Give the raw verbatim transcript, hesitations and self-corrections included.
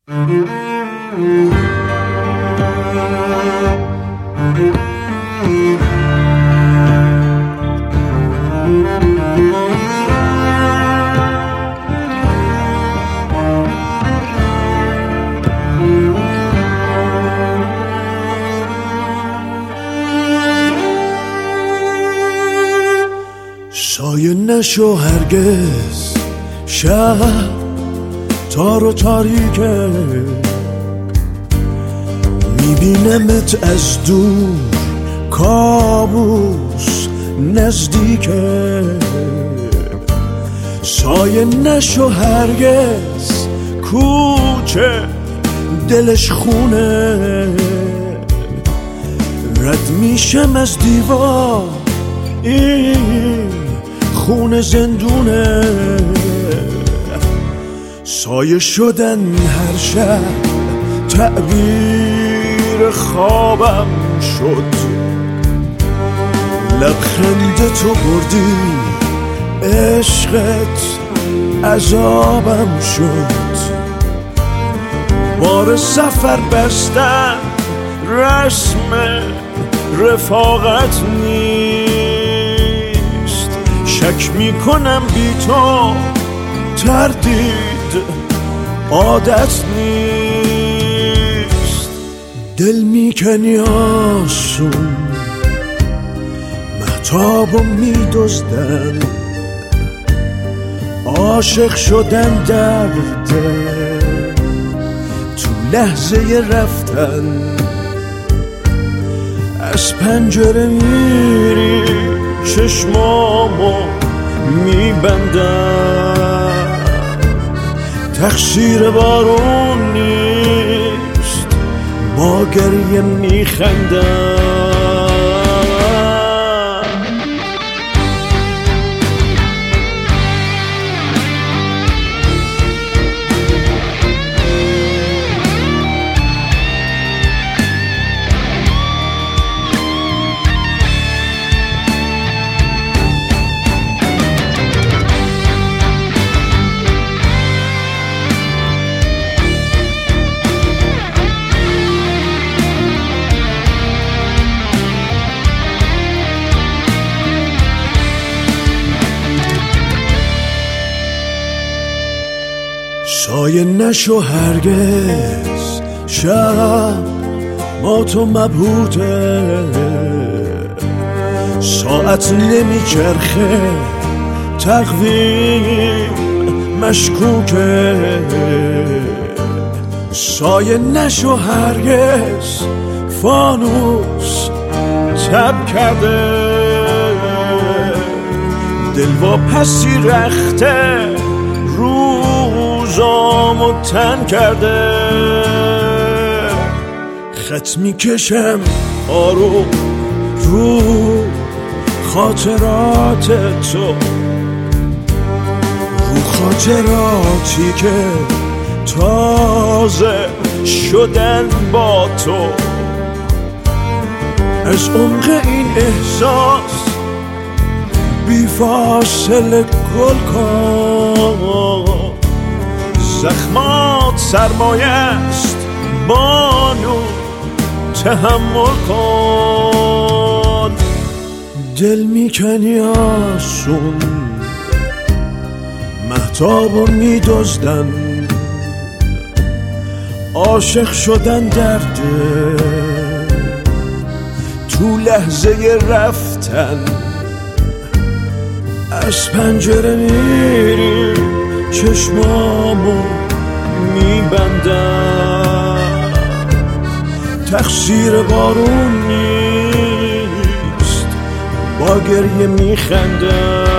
سایه نشو هرگز شب تار و تاریکه، میبینمت از دور کابوس نزدیکه. سایه نشو هرگز کوچه دلش خونه، رد میشم از دیوار این خون زندونه. سایه شدن هر شب تعبیر خوابم شد، لبخند تو بردی عشقت عذابم شد. بار سفر بستن رسم رفاقت نیست، شک میکنم بی تو تردید عادت نیست. دل میکنی آسون مهتابو میدزدن، عاشق شدن درده تو لحظه رفتن. از پنجره میری چشمامو میبندم، تقصیر بارون نیست با گریه میخندم. سایه نشو هرگز شب با تو مبهوته، ساعت نمیچرخه تقویم مشکوکه. سایه نشو هرگز فانوس تب کرده، دل با پسی رخته روزامو تن کرده. خط میکشم آروم رو خاطرات تو، رو خاطراتی که تازه شدن با تو. از عمق این احساس بی فاصله گل کن، زخمات سرمایه است بانو تحمل کن. دل میکنی آسون مهتابو میدزدن، عاشق شدن درده تو لحظه رفتن. از پنجره میری چشمامو میبندم، تقصیر بارون نیست با گریه میخندم.